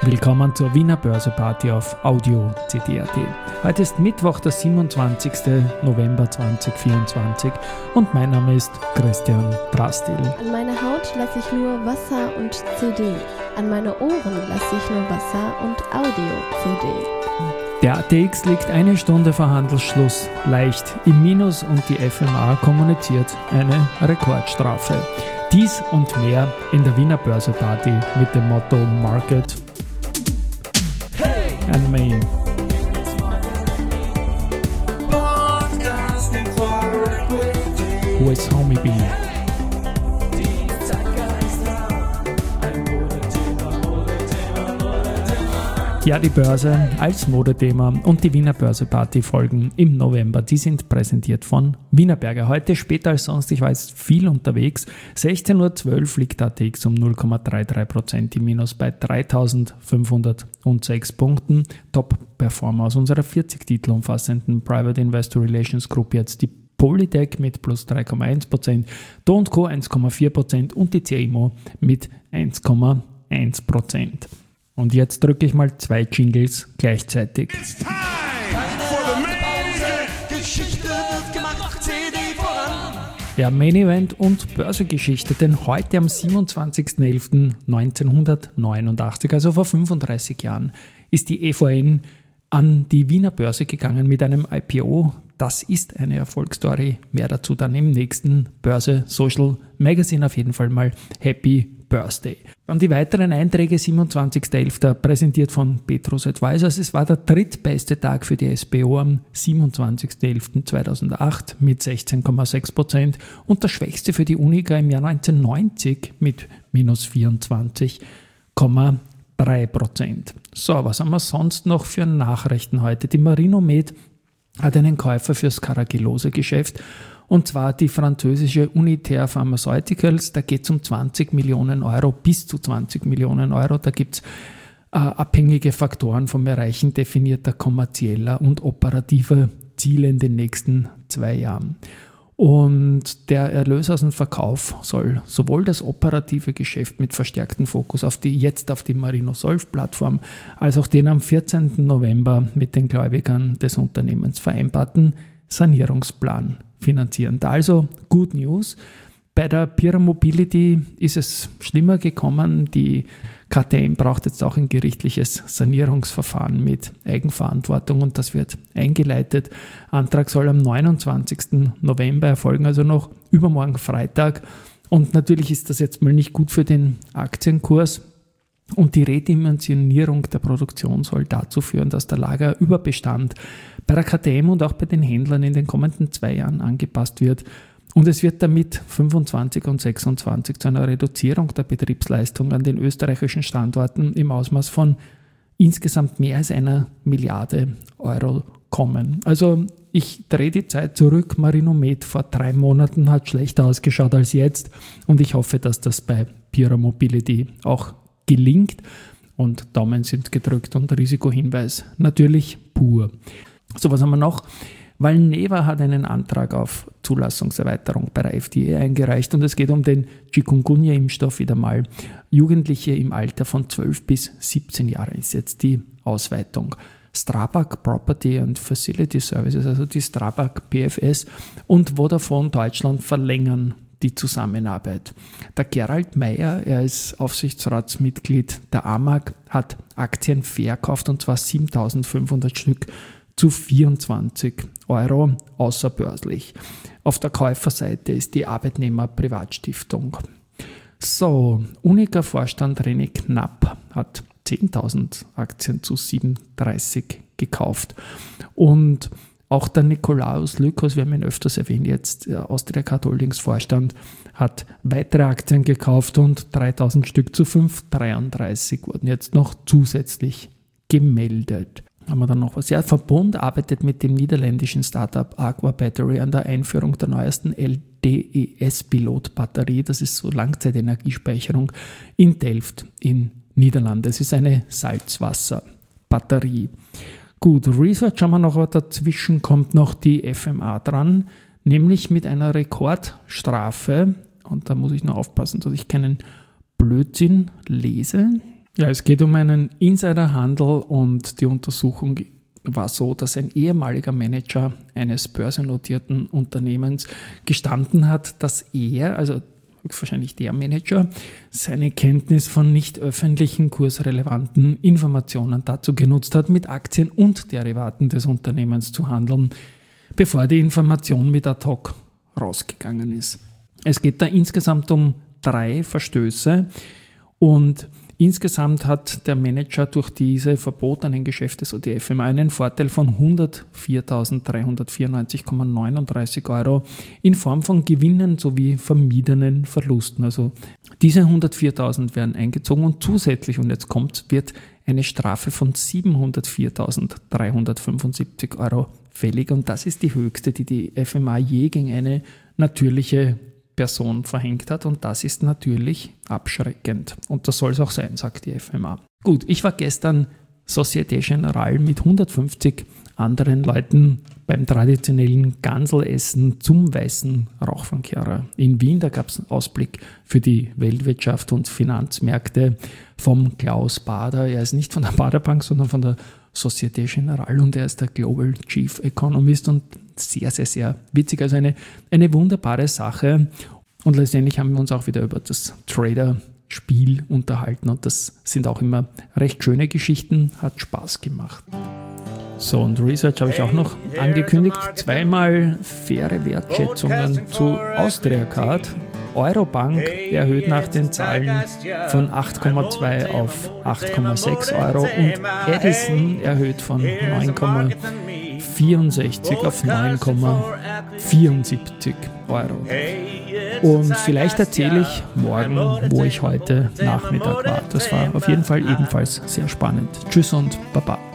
Willkommen zur Wiener Börseparty auf Audio CD.at. Heute ist Mittwoch, der 27. November 2024 und mein Name ist Christian Drastil. An meine Haut lasse ich nur Wasser und CD. An meine Ohren lasse ich nur Wasser und Audio-CD. Der ATX liegt eine Stunde vor Handelsschluss leicht im Minus und die FMA kommuniziert eine Rekordstrafe. Dies und mehr in der Wiener Börseparty mit dem Motto Market and Main. Wo ist Homie B? Ja, die Börse als Modethema und die Wiener Börseparty folgen im November. Die sind präsentiert von Wienerberger. Heute später als sonst, ich war jetzt viel unterwegs. 16.12 Uhr liegt der ATX um 0,33% im Minus bei 3.506 Punkten. Top-Performer aus unserer 40 Titel umfassenden Private Investor Relations Group jetzt die Polytech mit plus 3,1%, Do & Co 1,4% und die CIMO mit 1,1%. Und jetzt drücke ich mal 2 Jingles gleichzeitig. Ja, Main Event und Börsegeschichte, denn heute am 27.11.1989, also vor 35 Jahren, ist die EVN an die Wiener Börse gegangen mit einem IPO. Das ist eine Erfolgsstory. Mehr dazu dann im nächsten Börse Social Magazine. Auf jeden Fall mal Happy Birthday. Dann die weiteren Einträge, 27.11. präsentiert von Petrus Advisors. Es war der drittbeste Tag für die SBO am 27.11.2008 mit 16,6% und der schwächste für die Unica im Jahr 1990 mit minus 24,3%. So, was haben wir sonst noch für Nachrichten heute? Die Marinomed hat einen Käufer fürs Carragelose-Geschäft, und zwar die französische Unitaire Pharmaceuticals. Da geht es um 20 Millionen Euro, bis zu 20 Millionen Euro. Da gibt es abhängige Faktoren vom Erreichen definierter kommerzieller und operativer Ziele in den nächsten 2 Jahren. Und der Erlös aus dem Verkauf soll sowohl das operative Geschäft mit verstärktem Fokus auf die Marino-Solv-Plattform als auch den am 14. November mit den Gläubigern des Unternehmens vereinbarten Sanierungsplan finanzieren. Also Good News. Bei der Pierer Mobility ist es schlimmer gekommen. Die KTM braucht jetzt auch ein gerichtliches Sanierungsverfahren mit Eigenverantwortung und das wird eingeleitet. Antrag soll am 29. November erfolgen, also noch übermorgen Freitag. Und natürlich ist das jetzt mal nicht gut für den Aktienkurs. Und die Redimensionierung der Produktion soll dazu führen, dass der Lagerüberbestand bei der KTM und auch bei den Händlern in den kommenden 2 Jahren angepasst wird. Und es wird damit 25 und 26 zu einer Reduzierung der Betriebsleistung an den österreichischen Standorten im Ausmaß von insgesamt mehr als 1 Milliarde Euro kommen. Also ich drehe die Zeit zurück. Marinomed vor 3 Monaten hat schlechter ausgeschaut als jetzt und ich hoffe, dass das bei Pierer Mobility auch gelingt und Daumen sind gedrückt und Risikohinweis natürlich pur. So, was haben wir noch? Valneva hat einen Antrag auf Zulassungserweiterung bei der FDA eingereicht und es geht um den Chikungunya-Impfstoff wieder mal. Jugendliche im Alter von 12 bis 17 Jahren ist jetzt die Ausweitung. Strabag Property and Facility Services, also die Strabag PFS und Vodafone Deutschland verlängern die Zusammenarbeit. Der Gerald Meyer, er ist Aufsichtsratsmitglied der AMAG, hat Aktien verkauft und zwar 7.500 Stück zu 24 Euro außerbörslich. Auf der Käuferseite ist die Arbeitnehmer Privatstiftung. So, Unica-Vorstand René Knapp hat 10.000 Aktien zu 37 gekauft und auch der Nikolaus Lykos, wir haben ihn öfters erwähnt, jetzt Austria Card Holdings Vorstand, hat weitere Aktien gekauft und 3.000 Stück zu 5,33 wurden jetzt noch zusätzlich gemeldet. Haben wir dann noch was? Ja, Verbund arbeitet mit dem niederländischen Startup Aqua Battery an der Einführung der neuesten LDES-Pilotbatterie. Das ist so Langzeitenergiespeicherung in Delft in Niederlande. Es ist eine Salzwasserbatterie. Gut, Research haben wir noch, aber dazwischen kommt noch die FMA dran, nämlich mit einer Rekordstrafe. Und da muss ich noch aufpassen, dass ich keinen Blödsinn lese. Ja, es geht um einen Insiderhandel und die Untersuchung war so, dass ein ehemaliger Manager eines börsennotierten Unternehmens gestanden hat, dass er, also wahrscheinlich der Manager, seine Kenntnis von nicht öffentlichen kursrelevanten Informationen dazu genutzt hat, mit Aktien und Derivaten des Unternehmens zu handeln, bevor die Information mit ad hoc rausgegangen ist. Es geht da insgesamt um 3 Verstöße und insgesamt hat der Manager durch diese verbotenen Geschäfte, so die FMA, einen Vorteil von 104.394,39 Euro in Form von Gewinnen sowie vermiedenen Verlusten. Also diese 104.000 werden eingezogen und zusätzlich, und jetzt kommt's, wird eine Strafe von 704.375 Euro fällig. Und das ist die höchste, die die FMA je gegen eine natürliche Person verhängt hat, und das ist natürlich abschreckend. Und das soll es auch sein, sagt die FMA. Gut, ich war gestern Société Générale mit 150 anderen Leuten beim traditionellen Ganselessen zum Weißen Rauchfangkehrer in Wien. Da gab es einen Ausblick für die Weltwirtschaft und Finanzmärkte vom Klaus Bader. Er ist nicht von der Bader Bank, sondern von der Société Générale und er ist der Global Chief Economist und sehr, sehr, sehr witzig. Also eine wunderbare Sache. Und letztendlich haben wir uns auch wieder über das Trader-Spiel unterhalten und das sind auch immer recht schöne Geschichten, hat Spaß gemacht. So, und Research habe ich auch noch angekündigt. 2-mal faire Wertschätzungen zu Austria Card. Eurobank erhöht nach den Zahlen von 8,2 auf 8,6 Euro und Edison erhöht von 9,64 auf 9,74 Euro. Und vielleicht erzähle ich morgen, wo ich heute Nachmittag war. Das war auf jeden Fall ebenfalls sehr spannend. Tschüss und Baba.